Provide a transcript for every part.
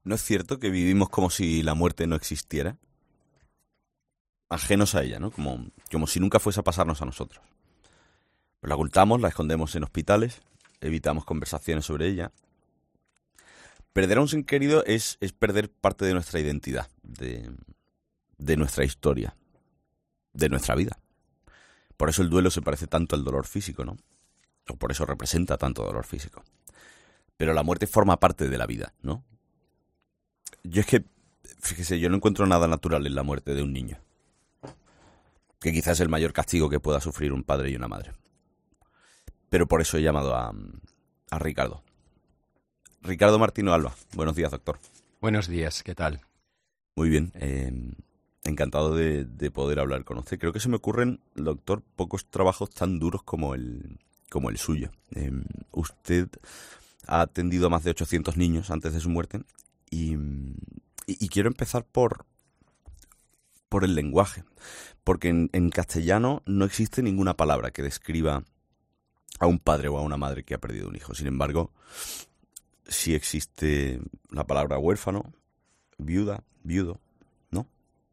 ¿No es cierto que vivimos como si la muerte no existiera? Ajenos a ella, ¿no? Como si nunca fuese a pasarnos a nosotros. Pues la ocultamos, la escondemos en hospitales, evitamos conversaciones sobre ella. Perder a un ser querido es perder parte de nuestra identidad, de nuestra historia, de nuestra vida. Por eso el duelo se parece tanto al dolor físico, ¿no? O por eso representa tanto dolor físico. Pero la muerte forma parte de la vida, ¿no? Yo es que, fíjese, yo no encuentro nada natural en la muerte de un niño. Que quizás es el mayor castigo que pueda sufrir un padre y una madre. Pero por eso he llamado a Ricardo. Ricardo Martino Alba. Buenos días, doctor. Buenos días, ¿qué tal? Muy bien. Encantado de poder hablar con usted. Creo que se me ocurren, doctor, pocos trabajos tan duros como el suyo. Usted ha atendido a más de 800 niños antes de su muerte y quiero empezar por el lenguaje, porque en castellano no existe ninguna palabra que describa a un padre o a una madre que ha perdido un hijo. Sin embargo, sí existe la palabra huérfano, viuda, viudo, ¿no?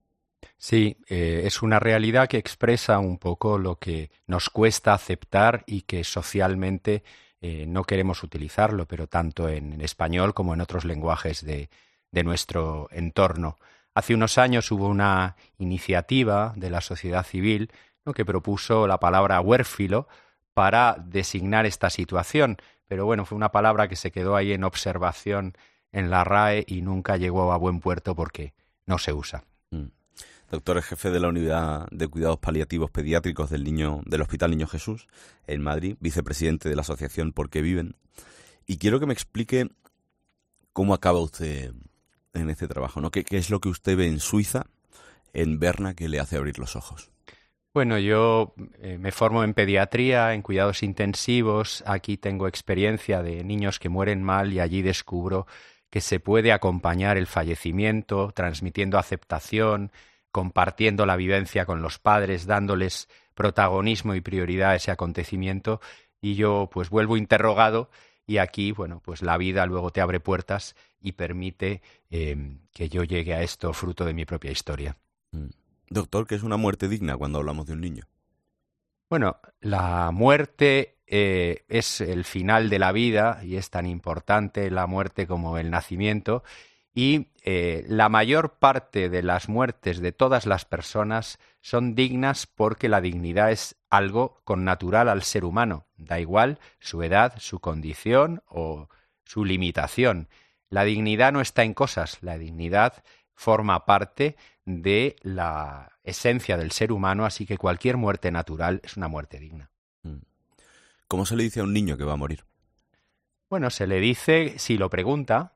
Sí, es una realidad que expresa un poco lo que nos cuesta aceptar y que socialmente no queremos utilizarlo, pero tanto en español como en otros lenguajes de nuestro entorno. Hace unos años hubo una iniciativa de la sociedad civil, ¿no?, que propuso la palabra huérfilo para designar esta situación, pero bueno, fue una palabra que se quedó ahí en observación en la RAE y nunca llegó a buen puerto porque no se usa. Mm. Doctor, es jefe de la Unidad de Cuidados Paliativos Pediátricos del Hospital Niño Jesús en Madrid, vicepresidente de la asociación Porque Viven. Y quiero que me explique cómo acaba usted en este trabajo, ¿no? ¿Qué es lo que usted ve en Suiza, en Berna, que le hace abrir los ojos? Bueno, yo me formo en pediatría, en cuidados intensivos. Aquí tengo experiencia de niños que mueren mal y allí descubro que se puede acompañar el fallecimiento, transmitiendo aceptación, compartiendo la vivencia con los padres, dándoles protagonismo y prioridad a ese acontecimiento. Y yo pues vuelvo interrogado y aquí, bueno, pues la vida luego te abre puertas y permite que yo llegue a esto fruto de mi propia historia. Mm. Doctor, ¿qué es una muerte digna cuando hablamos de un niño? Bueno, la muerte es el final de la vida y es tan importante la muerte como el nacimiento y la mayor parte de las muertes de todas las personas son dignas porque la dignidad es algo connatural al ser humano, da igual su edad, su condición o su limitación. La dignidad no está en cosas, la dignidad forma parte de la esencia del ser humano, así que cualquier muerte natural es una muerte digna. Mm. ¿Cómo se le dice a un niño que va a morir? Bueno, se le dice si lo pregunta,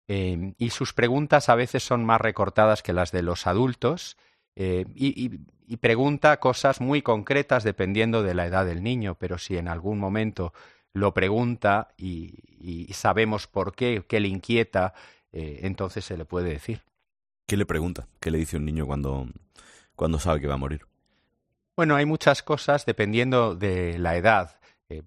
y sus preguntas a veces son más recortadas que las de los adultos, y pregunta cosas muy concretas dependiendo de la edad del niño, pero si en algún momento lo pregunta y sabemos por qué le inquieta, entonces se le puede decir. ¿Qué le pregunta? ¿Qué le dice un niño cuando sabe que va a morir? Bueno, hay muchas cosas dependiendo de la edad.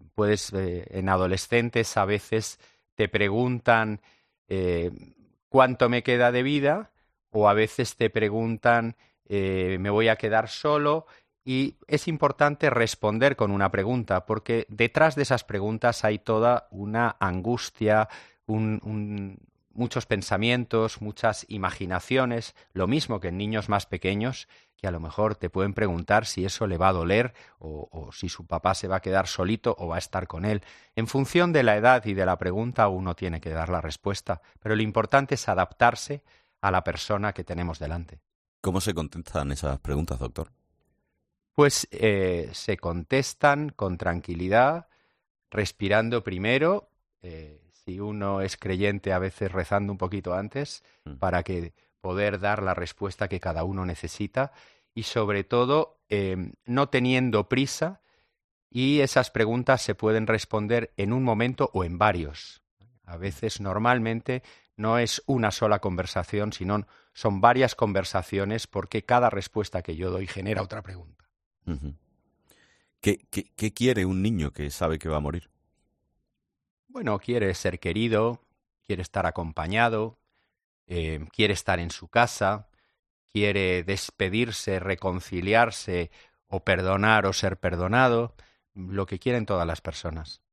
En adolescentes a veces te preguntan eh, cuánto me queda de vida o a veces te preguntan me voy a quedar solo y es importante responder con una pregunta porque detrás de esas preguntas hay toda una angustia, muchos pensamientos, muchas imaginaciones, lo mismo que en niños más pequeños que a lo mejor te pueden preguntar si eso le va a doler o si su papá se va a quedar solito o va a estar con él. En función de la edad y de la pregunta uno tiene que dar la respuesta, pero lo importante es adaptarse a la persona que tenemos delante. ¿Cómo se contestan esas preguntas, doctor? Pues se contestan con tranquilidad, respirando primero, si uno es creyente a veces rezando un poquito antes Mm. para que poder dar la respuesta que cada uno necesita y sobre todo no teniendo prisa y esas preguntas se pueden responder en un momento o en varios. A veces normalmente no es una sola conversación, sino son varias conversaciones porque cada respuesta que yo doy genera otra pregunta. Ujú. ¿Qué quiere un niño que sabe que va a morir? Bueno, quiere ser querido, quiere estar acompañado, quiere estar en su casa, quiere despedirse, reconciliarse o perdonar o ser perdonado, lo que quieren todas las personas.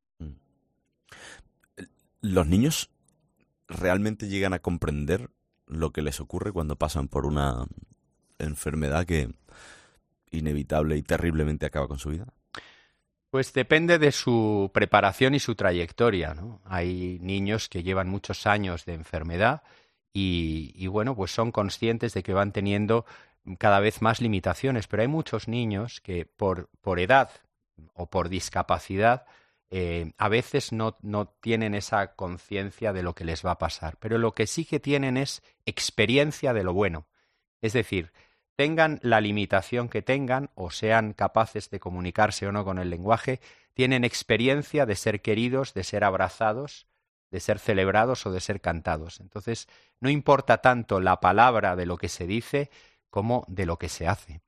¿Los niños realmente llegan a comprender lo que les ocurre cuando pasan por una enfermedad que inevitable y terriblemente acaba con su vida? Pues depende de su preparación y su trayectoria, ¿no? Hay niños que llevan muchos años de enfermedad y bueno, pues son conscientes de que van teniendo cada vez más limitaciones, pero hay muchos niños que por edad o por discapacidad a veces no tienen esa conciencia de lo que les va a pasar, pero lo que sí que tienen es experiencia de lo bueno. Es decir, tengan la limitación que tengan o sean capaces de comunicarse o no con el lenguaje, tienen experiencia de ser queridos, de ser abrazados, de ser celebrados o de ser cantados. Entonces, no importa tanto la palabra de lo que se dice como de lo que se hace.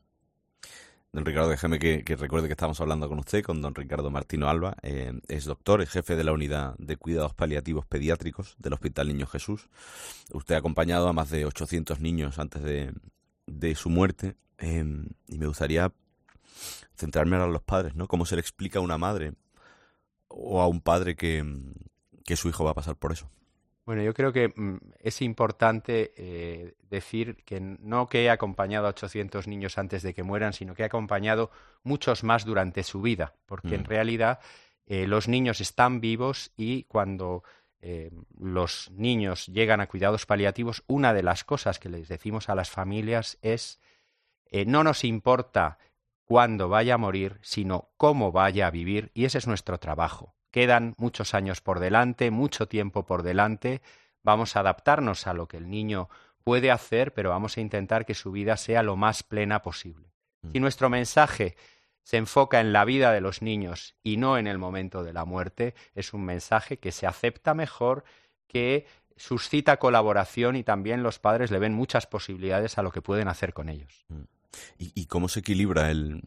Don Ricardo, déjeme que recuerde que estamos hablando con usted, con don Ricardo Martino Alba. Es doctor, es jefe de la unidad de cuidados paliativos pediátricos del Hospital Niño Jesús. Usted ha acompañado a más de 800 niños antes de su muerte. Y me gustaría centrarme ahora en los padres, ¿no? ¿Cómo se le explica a una madre o a un padre que su hijo va a pasar por eso? Bueno, yo creo que es importante decir que no que he acompañado a 800 niños antes de que mueran, sino que he acompañado muchos más durante su vida, porque en realidad los niños están vivos y cuando los niños llegan a cuidados paliativos, una de las cosas que les decimos a las familias es no nos importa cuándo vaya a morir, sino cómo vaya a vivir, y ese es nuestro trabajo. Quedan muchos años por delante, mucho tiempo por delante. Vamos a adaptarnos a lo que el niño puede hacer, pero vamos a intentar que su vida sea lo más plena posible. Si nuestro mensaje se enfoca en la vida de los niños y no en el momento de la muerte, es un mensaje que se acepta mejor, que suscita colaboración y también los padres le ven muchas posibilidades a lo que pueden hacer con ellos. ¿Y cómo se equilibra el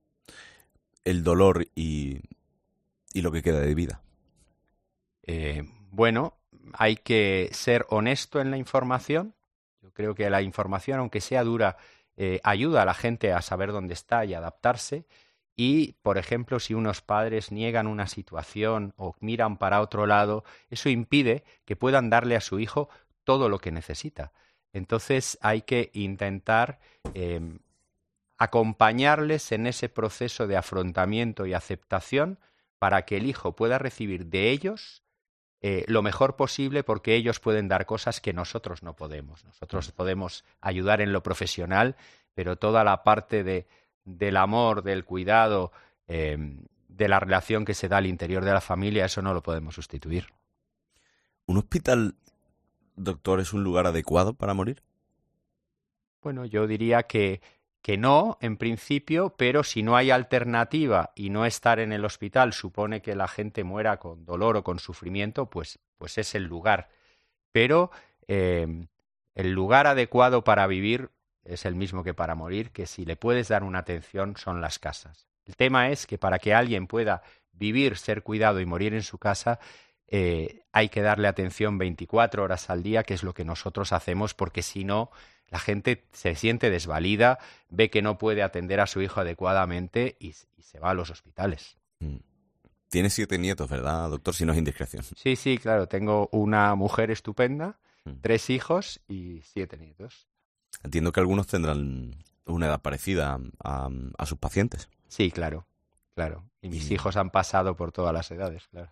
dolor y lo que queda de vida? Bueno, hay que ser honesto en la información. Yo creo que la información, aunque sea dura, ayuda a la gente a saber dónde está y adaptarse. Y, por ejemplo, si unos padres niegan una situación o miran para otro lado, eso impide que puedan darle a su hijo todo lo que necesita. Entonces hay que intentar acompañarles en ese proceso de afrontamiento y aceptación para que el hijo pueda recibir de ellos lo mejor posible, porque ellos pueden dar cosas que nosotros no podemos. Nosotros podemos ayudar en lo profesional, pero toda la parte del amor, del cuidado, de la relación que se da al interior de la familia, eso no lo podemos sustituir. ¿Un hospital, doctor, es un lugar adecuado para morir? Bueno, yo diría que no, en principio, pero si no hay alternativa y no estar en el hospital supone que la gente muera con dolor o con sufrimiento, pues es el lugar. Pero el lugar adecuado para vivir es el mismo que para morir, que si le puedes dar una atención son las casas. El tema es que para que alguien pueda vivir, ser cuidado y morir en su casa, hay que darle atención 24 horas al día, que es lo que nosotros hacemos, porque si no, la gente se siente desvalida, ve que no puede atender a su hijo adecuadamente y se va a los hospitales. Tiene 7 nietos, ¿verdad, doctor? Si no es indiscreción. Sí, claro. Tengo una mujer estupenda, 3 hijos y 7 nietos. Entiendo que algunos tendrán una edad parecida a sus pacientes. Sí, claro. Y mis hijos han pasado por todas las edades, claro.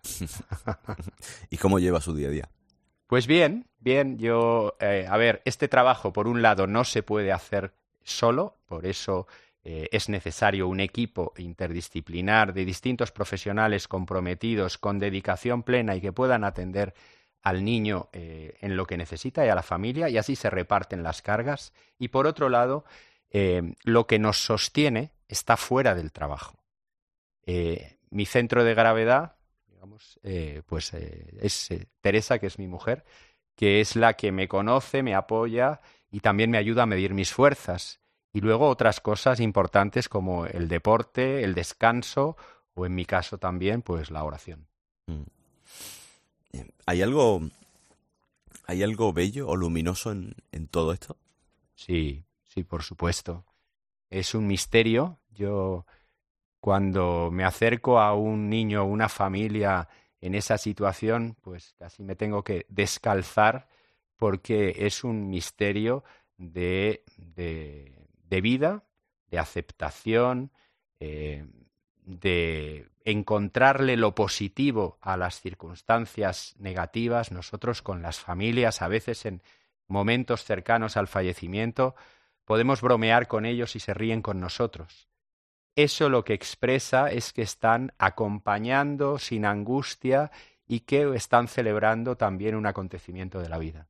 ¿Y cómo lleva su día a día? Pues bien. Yo, este trabajo, por un lado, no se puede hacer solo, por eso es necesario un equipo interdisciplinar de distintos profesionales comprometidos con dedicación plena y que puedan atender al niño en lo que necesita y a la familia, y así se reparten las cargas. Y por otro lado, lo que nos sostiene está fuera del trabajo. Mi centro de gravedad, digamos, es Teresa, que es mi mujer, que es la que me conoce, me apoya y también me ayuda a medir mis fuerzas. Y luego otras cosas importantes como el deporte, el descanso o, en mi caso también, pues la oración. ¿Hay algo ¿Hay algo bello o luminoso en todo esto? Sí, sí, por supuesto. Es un misterio. Yo, cuando me acerco a un niño o una familia en esa situación, pues casi me tengo que descalzar porque es un misterio de vida, de aceptación, de encontrarle lo positivo a las circunstancias negativas. Nosotros con las familias, a veces en momentos cercanos al fallecimiento, podemos bromear con ellos y se ríen con nosotros. Eso lo que expresa es que están acompañando sin angustia y que están celebrando también un acontecimiento de la vida.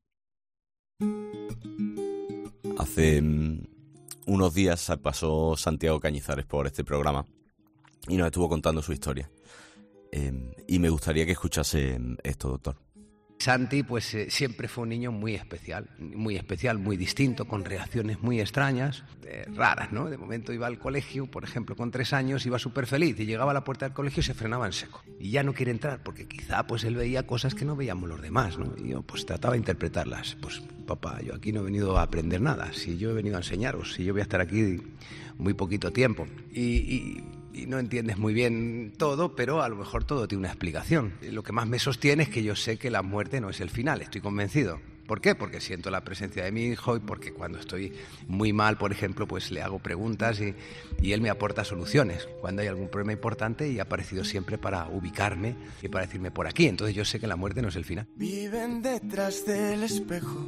Hace unos días pasó Santiago Cañizares por este programa y nos estuvo contando su historia. Y me gustaría que escuchase esto, doctor. Santi pues siempre fue un niño muy especial, muy distinto, con reacciones muy extrañas, raras, ¿no? De momento iba al colegio, por ejemplo, con 3 años, iba súper feliz y llegaba a la puerta del colegio y se frenaba en seco. Y ya no quiere entrar porque quizá pues él veía cosas que no veíamos los demás, ¿no? Y yo pues trataba de interpretarlas. Pues papá, yo aquí no he venido a aprender nada, si yo he venido a enseñaros, si yo voy a estar aquí muy poquito tiempo. Y no entiendes muy bien todo, pero a lo mejor todo tiene una explicación. Lo que más me sostiene es que yo sé que la muerte no es el final, estoy convencido. ¿Por qué? Porque siento la presencia de mi hijo y porque cuando estoy muy mal, por ejemplo, pues le hago preguntas y él me aporta soluciones. Cuando hay algún problema importante, y ha aparecido siempre para ubicarme y para decirme por aquí. Entonces yo sé que la muerte no es el final. Viven detrás del espejo,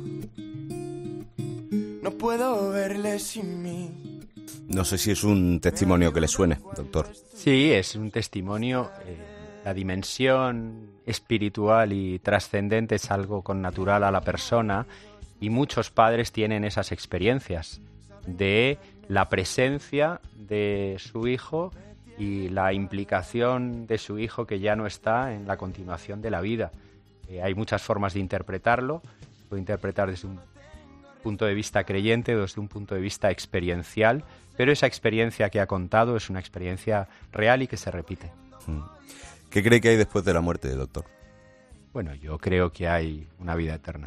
no puedo verle sin mí. No sé si es un testimonio que le suene, doctor. Sí, es un testimonio. La dimensión espiritual y trascendente es algo connatural a la persona y muchos padres tienen esas experiencias de la presencia de su hijo y la implicación de su hijo que ya no está en la continuación de la vida. Hay muchas formas de interpretarlo. Puedo interpretar desde un punto de vista creyente, desde un punto de vista experiencial, pero esa experiencia que ha contado es una experiencia real y que se repite. ¿Qué cree que hay después de la muerte, doctor? Bueno, yo creo que hay una vida eterna.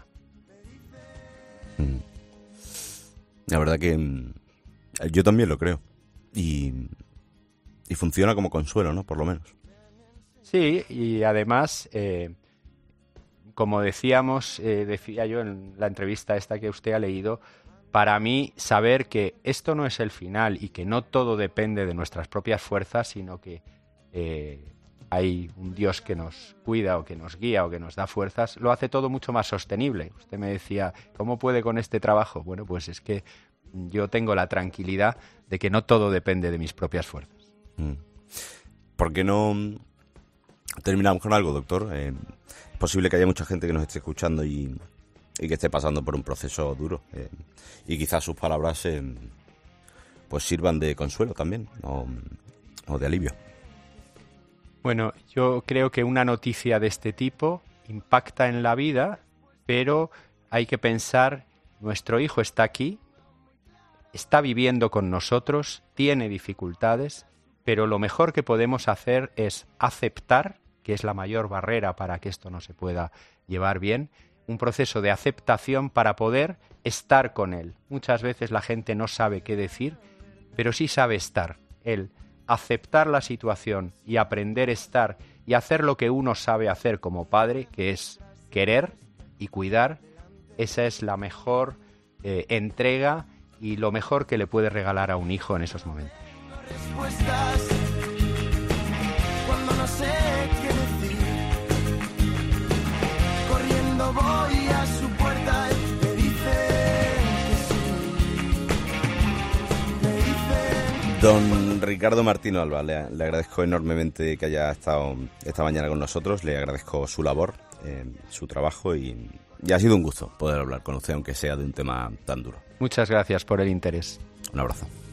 La verdad que yo también lo creo. Y funciona como consuelo, ¿no? Por lo menos. Sí, y además, como decíamos, decía yo en la entrevista esta que usted ha leído, para mí saber que esto no es el final y que no todo depende de nuestras propias fuerzas, sino que hay un Dios que nos cuida o que nos guía o que nos da fuerzas, lo hace todo mucho más sostenible. Usted me decía, ¿cómo puede con este trabajo? Bueno, pues es que yo tengo la tranquilidad de que no todo depende de mis propias fuerzas. ¿Por qué no terminamos con algo, doctor? Es posible que haya mucha gente que nos esté escuchando y que esté pasando por un proceso duro. Y quizás sus palabras pues sirvan de consuelo también, o de alivio. Bueno, yo creo que una noticia de este tipo impacta en la vida, pero hay que pensar, nuestro hijo está aquí, está viviendo con nosotros, tiene dificultades, pero lo mejor que podemos hacer es aceptar, que es la mayor barrera para que esto no se pueda llevar bien, un proceso de aceptación para poder estar con él. Muchas veces la gente no sabe qué decir, pero sí sabe estar. El aceptar la situación y aprender a estar y hacer lo que uno sabe hacer como padre, que es querer y cuidar, esa es la mejor entrega y lo mejor que le puede regalar a un hijo en esos momentos. Respuestas cuando no sé qué decir, corriendo voy a su puerta y me dicen que sí, Don Ricardo Martino Alba, le agradezco enormemente que haya estado esta mañana con nosotros, le agradezco su labor, su trabajo y ha sido un gusto poder hablar con usted, aunque sea de un tema tan duro. Muchas gracias por el interés. Un abrazo.